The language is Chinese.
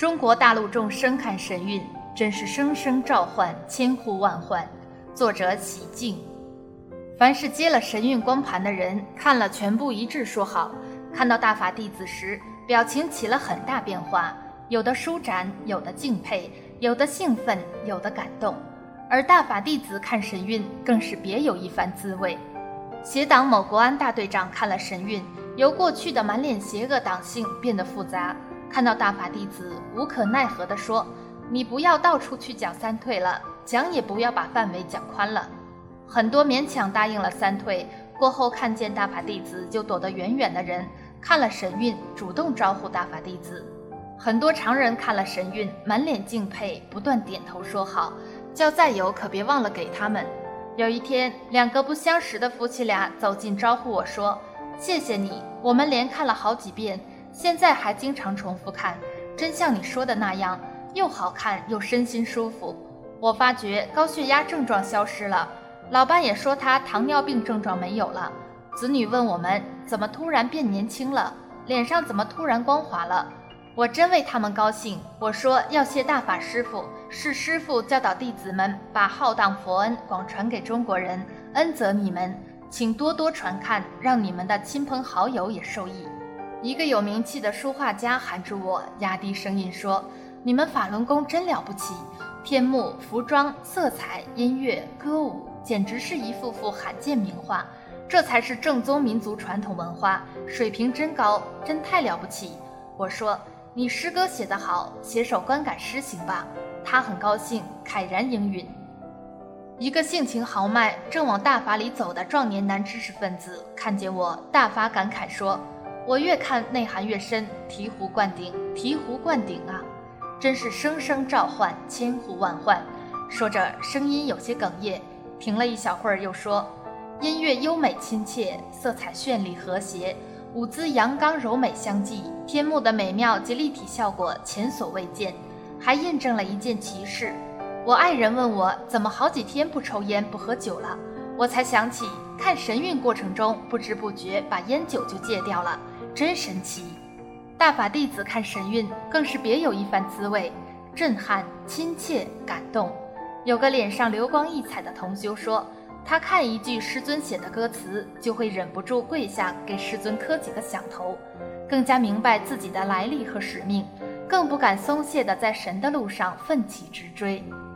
中国大陆众生看神韵，真是声声召唤，千呼万唤。作者喜静。凡是接了神韵光盘的人，看了全部一致说好。看到大法弟子时，表情起了很大变化，有的舒展，有的敬佩，有的兴奋，有的感动。而大法弟子看神韵，更是别有一番滋味。邪党某国安大队长看了神韵，由过去的满脸邪恶党性变得复杂。看到大法弟子，无可奈何地说：“你不要到处去讲三退了，讲也不要把范围讲宽了。”很多勉强答应了三退，过后看见大法弟子就躲得远远的人，看了神韵，主动招呼大法弟子。很多常人看了神韵，满脸敬佩，不断点头说好，叫再有可别忘了给他们。有一天，两个不相识的夫妻俩走近招呼我说：“谢谢你，我们连看了好几遍，现在还经常重复看，真像你说的那样，又好看又身心舒服。我发觉高血压症状消失了，老伴也说他糖尿病症状没有了。子女问我们怎么突然变年轻了，脸上怎么突然光滑了。我真为他们高兴，我说要谢大法师父，是师父教导弟子们把浩荡佛恩广传给中国人，恩泽你们，请多多传看，让你们的亲朋好友也受益。”一个有名气的书画家喊住我，压低声音说：“你们法轮功真了不起，天幕、服装、色彩、音乐、歌舞，简直是一幅幅罕见名画，这才是正宗民族传统文化，水平真高，真太了不起。”我说：“你诗歌写得好，写首观感诗行吧。”他很高兴，慨然应允。一个性情豪迈、正往大法里走的壮年男知识分子看见我，大发感慨说：“我越看内涵越深，醍醐灌顶，醍醐灌顶啊！真是声声召唤，千呼万唤。”说着声音有些哽咽，停了一小会儿又说：“音乐优美亲切，色彩绚丽和谐，舞姿阳刚柔美相继，天幕的美妙及立体效果前所未见，还印证了一件奇事。我爱人问我怎么好几天不抽烟不喝酒了，我才想起看神韵过程中不知不觉把烟酒就戒掉了，真神奇。”大法弟子看神韵更是别有一番滋味，震撼、亲切、感动。有个脸上流光溢彩的同修说，他看一句师尊写的歌词，就会忍不住跪下给师尊磕几个响头，更加明白自己的来历和使命，更不敢松懈地在神的路上奋起直追。